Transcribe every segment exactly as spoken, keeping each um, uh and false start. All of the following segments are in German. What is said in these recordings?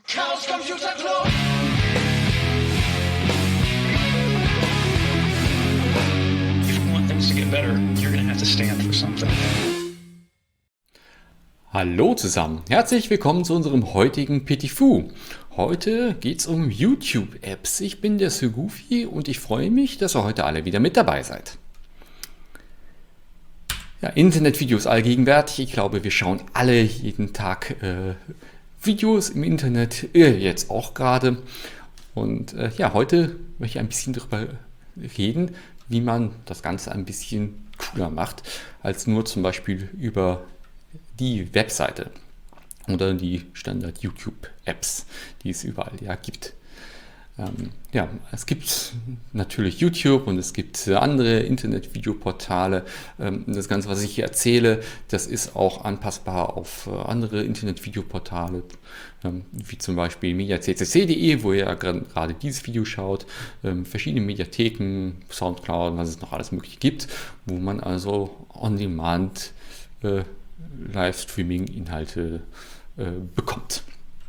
Chaos Computer Club. If you want things to get better, you're going to have to stand for something. Hallo zusammen, herzlich willkommen zu unserem heutigen Petit-Fou. Heute geht es um YouTube-Apps. Ich bin der Sir Goofy und ich freue mich, dass ihr heute alle wieder mit dabei seid. Ja, Internetvideos allgegenwärtig. Ich glaube, wir schauen alle jeden Tag äh, Videos im Internet, äh, jetzt auch gerade. Und äh, ja, heute möchte ich ein bisschen darüber reden, wie man das Ganze ein bisschen cooler macht, als nur zum Beispiel über die Webseite oder die Standard-YouTube-Apps, die es überall ja gibt. Ähm, ja, es gibt natürlich YouTube und es gibt andere Internet-Videoportale. Ähm, das Ganze, was ich hier erzähle, das ist auch anpassbar auf äh, andere Internet-Videoportale, ähm, wie zum Beispiel mediaccc punkt de, wo ihr ja gerade dieses Video schaut, ähm, verschiedene Mediatheken, Soundcloud, was es noch alles mögliche gibt, wo man also on-demand äh, Livestreaming-Inhalte äh, bekommt.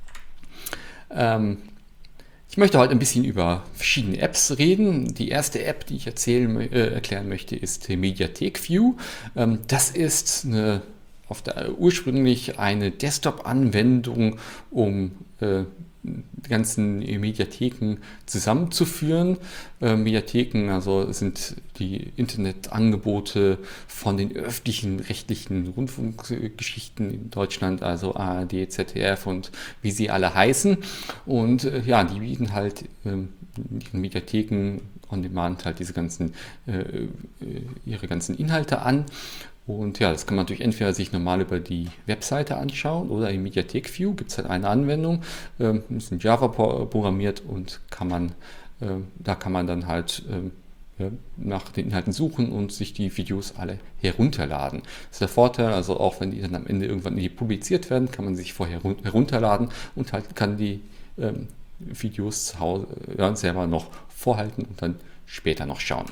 Ähm, ich möchte heute ein bisschen über verschiedene Apps reden. Die erste App, die ich erzählen, äh, erklären möchte, ist Mediathek View. Ähm, das ist eine, auf der, ursprünglich eine Desktop-Anwendung, um äh, die ganzen Mediatheken zusammenzuführen. Äh, Mediatheken, also sind die Internetangebote von den öffentlichen rechtlichen Rundfunkgeschichten in Deutschland, also A R D, Z D F und wie sie alle heißen. Und äh, ja, die bieten halt äh, in ihren Mediatheken on demand halt diese ganzen, äh, ihre ganzen Inhalte an. Und ja, das kann man natürlich entweder sich normal über die Webseite anschauen oder in Mediathek View gibt es halt eine Anwendung, ähm, ist in Java programmiert und kann man, äh, da kann man dann halt äh, ja, nach den Inhalten suchen und sich die Videos alle herunterladen. Das ist der Vorteil, also auch wenn die dann am Ende irgendwann hier publiziert werden, kann man sich vorher herunterladen und halt kann die ähm, Videos zu Hause ja, selber noch vorhalten und dann später noch schauen.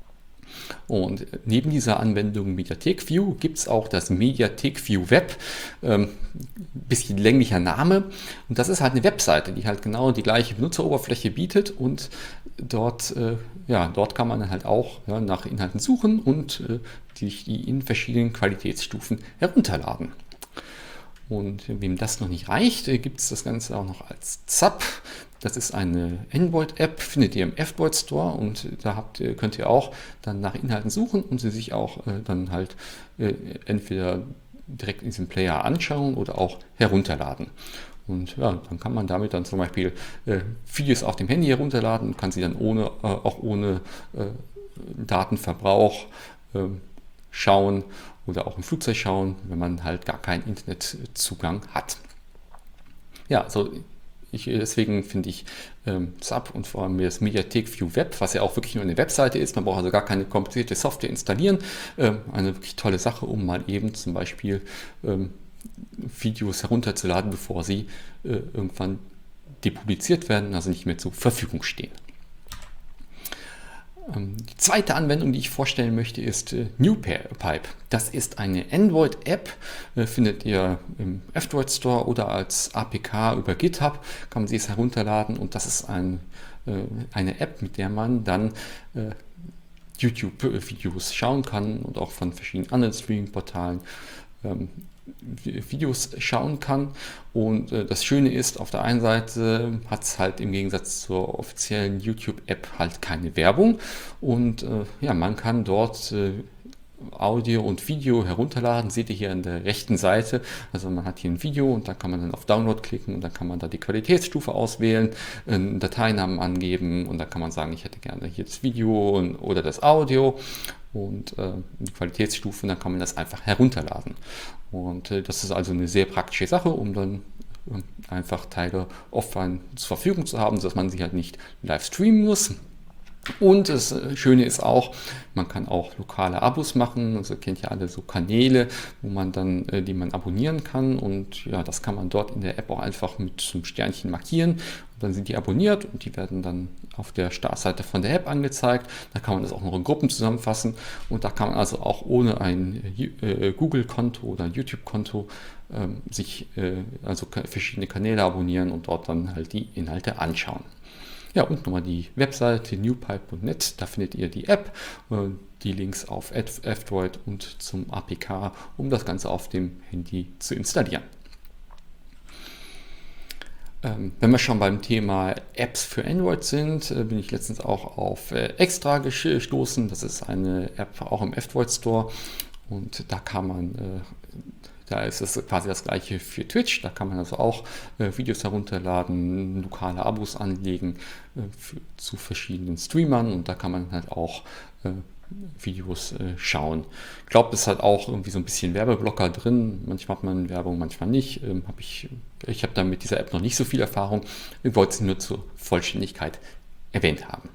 Und neben dieser Anwendung Mediathek View gibt es auch das Mediathek View Web, ähm, bisschen länglicher Name. Und das ist halt eine Webseite, die halt genau die gleiche Benutzeroberfläche bietet und dort, äh, ja, dort kann man dann halt auch ja, nach Inhalten suchen und äh, die, die in verschiedenen Qualitätsstufen herunterladen. Und wem das noch nicht reicht, gibt es das Ganze auch noch als Zap. Das ist eine Android-App, findet ihr im F-Droid Store und da habt ihr, könnt ihr auch dann nach Inhalten suchen und sie sich auch äh, dann halt äh, entweder direkt in diesem Player anschauen oder auch herunterladen. Und ja, dann kann man damit dann zum Beispiel äh, Videos auf dem Handy herunterladen und kann sie dann ohne, äh, auch ohne äh, Datenverbrauch äh, schauen oder auch im Flugzeug schauen, wenn man halt gar keinen Internetzugang hat. Ja, also ich, deswegen finde ich ähm, Zap und vor allem das Mediathek View Web, was ja auch wirklich nur eine Webseite ist, man braucht also gar keine komplizierte Software installieren, ähm, eine wirklich tolle Sache, um mal eben zum Beispiel ähm, Videos herunterzuladen, bevor sie äh, irgendwann depubliziert werden, also nicht mehr zur Verfügung stehen. Die zweite Anwendung, die ich vorstellen möchte, ist äh, NewPipe. Das ist eine Android-App, äh, findet ihr im F-Droid Store oder als A P K über GitHub, kann man sie es herunterladen und das ist ein, äh, eine App, mit der man dann äh, YouTube-Videos schauen kann und auch von verschiedenen anderen Streaming-Portalen ähm, Videos schauen kann. Und äh, das Schöne ist, auf der einen Seite hat es halt im Gegensatz zur offiziellen YouTube-App halt keine Werbung und äh, ja, man kann dort äh, Audio und Video herunterladen, seht ihr hier an der rechten Seite, also man hat hier ein Video und da kann man dann auf Download klicken und dann kann man da die Qualitätsstufe auswählen, einen Dateinamen angeben und dann kann man sagen, ich hätte gerne hier das Video und, oder das Audio und äh, die Qualitätsstufe, dann kann man das einfach herunterladen und äh, das ist also eine sehr praktische Sache, um dann äh, einfach Teile offline zur Verfügung zu haben, sodass man sie halt nicht live streamen muss. Und das Schöne ist auch, man kann auch lokale Abos machen, also kennt ja alle so Kanäle, wo man dann, die man abonnieren kann und ja, das kann man dort in der App auch einfach mit so einem Sternchen markieren und dann sind die abonniert und die werden dann auf der Startseite von der App angezeigt. Da kann man das auch noch in Gruppen zusammenfassen und da kann man also auch ohne ein Google-Konto oder YouTube-Konto ähm, sich äh, also verschiedene Kanäle abonnieren und dort dann halt die Inhalte anschauen. Ja, und nochmal die Webseite newpipe punkt net, da findet ihr die App, äh, die Links auf F-Droid und zum A P K, um das Ganze auf dem Handy zu installieren. Ähm, wenn wir schon beim Thema Apps für Android sind, äh, bin ich letztens auch auf äh, Extra gestoßen. Das ist eine App auch im F-Droid Store und da kann man äh, Da ist es quasi das gleiche für Twitch. Da kann man also auch äh, Videos herunterladen, lokale Abos anlegen äh, für, zu verschiedenen Streamern und da kann man halt auch äh, Videos äh, schauen. Ich glaube, es hat auch irgendwie so ein bisschen Werbeblocker drin. Manchmal hat man Werbung, manchmal nicht. Ähm, hab ich ich habe da mit dieser App noch nicht so viel Erfahrung. Ich wollte es nur zur Vollständigkeit erwähnt haben.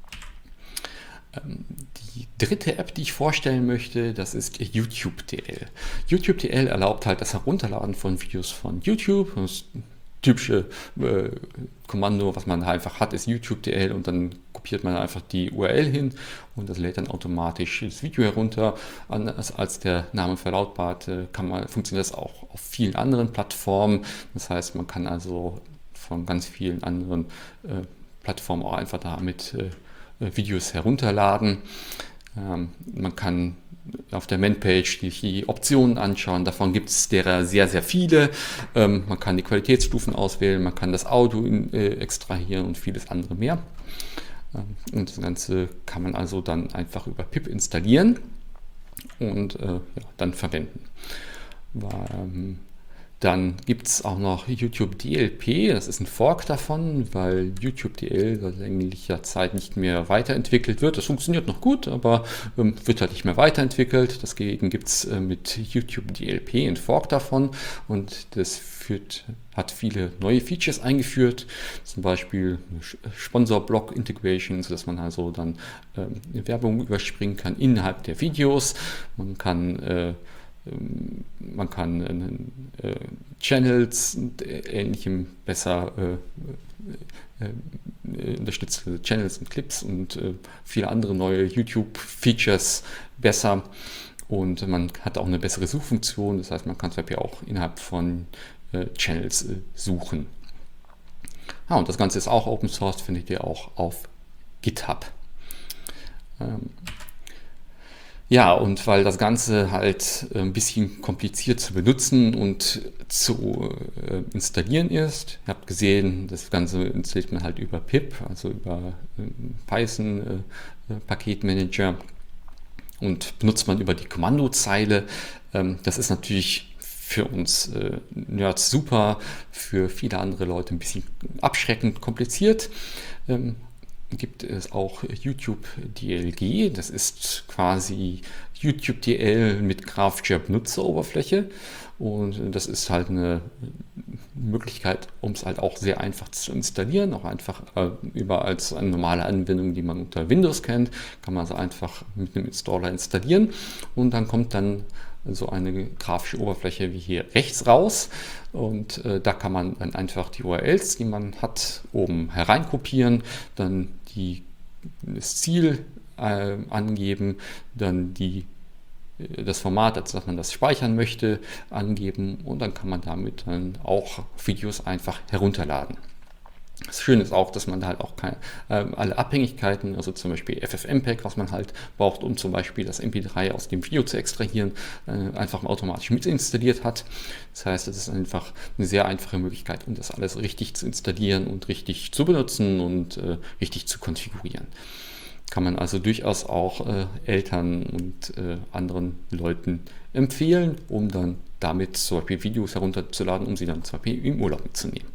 Die dritte App, die ich vorstellen möchte, das ist YouTube.dl. YouTube.dl erlaubt halt das Herunterladen von Videos von YouTube. Das typische äh, Kommando, was man einfach hat, ist YouTube.dl und dann kopiert man einfach die U R L hin und das lädt dann automatisch das Video herunter. Anders als der Name verlautbart, kann man, funktioniert das auch auf vielen anderen Plattformen. Das heißt, man kann also von ganz vielen anderen äh, Plattformen auch einfach damit äh, Videos herunterladen. Ähm, man kann auf der Man-Page die, die Optionen anschauen. Davon gibt es derer sehr, sehr viele. Ähm, man kann die Qualitätsstufen auswählen, man kann das Audio in, äh, extrahieren und vieles andere mehr. Ähm, und das Ganze kann man also dann einfach über pip installieren und äh, ja, dann verwenden. Ähm, Dann gibt es auch noch YouTube D L P, das ist ein Fork davon, weil YouTube D L seit länglicher Zeit nicht mehr weiterentwickelt wird. Das funktioniert noch gut, aber ähm, wird halt nicht mehr weiterentwickelt. Deswegen gibt es äh, mit YouTube D L P ein Fork davon und das führt, hat viele neue Features eingeführt, zum Beispiel Sponsor-Block-Integration, sodass man also dann ähm, Werbung überspringen kann innerhalb der Videos. Man kann äh, Man kann äh, Channels und ähnlichem besser äh, äh, unterstützen, Channels und Clips und äh, viele andere neue YouTube-Features besser. Und man hat auch eine bessere Suchfunktion, das heißt, man kann zum Beispiel auch innerhalb von äh, Channels äh, suchen. Ah, und das Ganze ist auch Open Source, findet ihr auch auf GitHub. Ähm, Ja, und weil das Ganze halt ein bisschen kompliziert zu benutzen und zu äh, installieren ist. Ihr habt gesehen, das Ganze installiert man halt über pip, also über äh, Python äh, Paketmanager und benutzt man über die Kommandozeile. Ähm, das ist natürlich für uns äh, Nerds super, für viele andere Leute ein bisschen abschreckend kompliziert. Ähm, gibt es auch YouTube D L G, das ist quasi YouTube D L mit grafischer Benutzeroberfläche und das ist halt eine Möglichkeit, um es halt auch sehr einfach zu installieren, auch einfach äh, über als eine normale Anwendung, die man unter Windows kennt, kann man also einfach mit einem Installer installieren und dann kommt dann so eine grafische Oberfläche wie hier rechts raus und äh, da kann man dann einfach die U R Ls, die man hat, oben hereinkopieren, dann die, das Ziel äh, angeben, dann die, äh, das Format, als dass man das speichern möchte, angeben und dann kann man damit dann auch Videos einfach herunterladen. Das Schöne ist auch, dass man da halt auch keine, äh, alle Abhängigkeiten, also zum Beispiel F F mpeg, was man halt braucht, um zum Beispiel das M P drei aus dem Video zu extrahieren, äh, einfach automatisch mit installiert hat. Das heißt, es ist einfach eine sehr einfache Möglichkeit, um das alles richtig zu installieren und richtig zu benutzen und äh, richtig zu konfigurieren. Kann man also durchaus auch äh, Eltern und äh, anderen Leuten empfehlen, um dann damit zum Beispiel Videos herunterzuladen, um sie dann zum Beispiel im Urlaub mitzunehmen.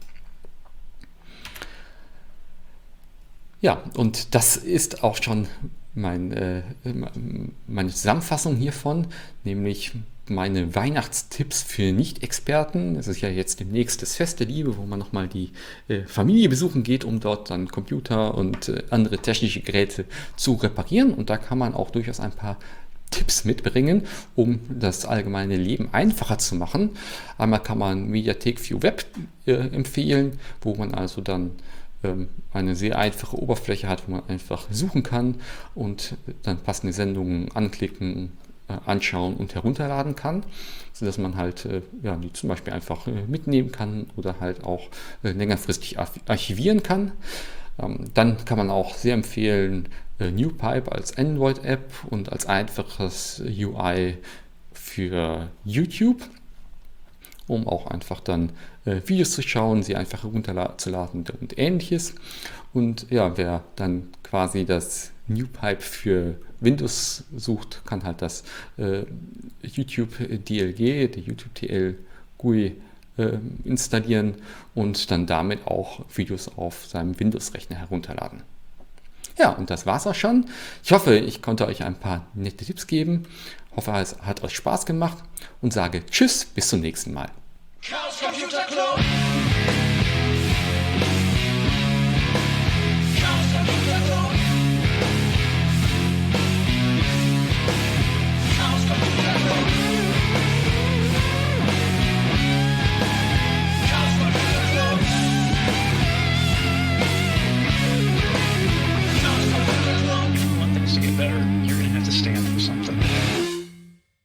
Ja, und das ist auch schon mein, äh, meine Zusammenfassung hiervon, nämlich meine Weihnachtstipps für Nicht-Experten. Es ist ja jetzt demnächst das Fest der Liebe, wo man nochmal die äh, Familie besuchen geht, um dort dann Computer und äh, andere technische Geräte zu reparieren. Und da kann man auch durchaus ein paar Tipps mitbringen, um das allgemeine Leben einfacher zu machen. Einmal kann man Mediatek View Web äh, empfehlen, wo man also dann eine sehr einfache Oberfläche hat, wo man einfach suchen kann und dann passende Sendungen anklicken, äh, anschauen und herunterladen kann, sodass man halt äh, ja, die zum Beispiel einfach äh, mitnehmen kann oder halt auch äh, längerfristig archivieren kann. Ähm, dann kann man auch sehr empfehlen äh, NewPipe als Android-App und als einfaches U I für YouTube, um auch einfach dann äh, Videos zu schauen, sie einfach herunterzuladen und ähnliches. Und ja, wer dann quasi das NewPipe für Windows sucht, kann halt das äh, YouTube D L G, die YouTube T L G U I äh, installieren und dann damit auch Videos auf seinem Windows-Rechner herunterladen. Ja, und das war's auch schon. Ich hoffe, ich konnte euch ein paar nette Tipps geben. Hoffe, es hat euch Spaß gemacht und sage Tschüss, bis zum nächsten Mal. Chaos Computer Club. Chaos Computer Club. Chaos Computer Club. Chaos Computer Club. Chaos Computer Club. If you want things to get better, you're going to have to stand for something.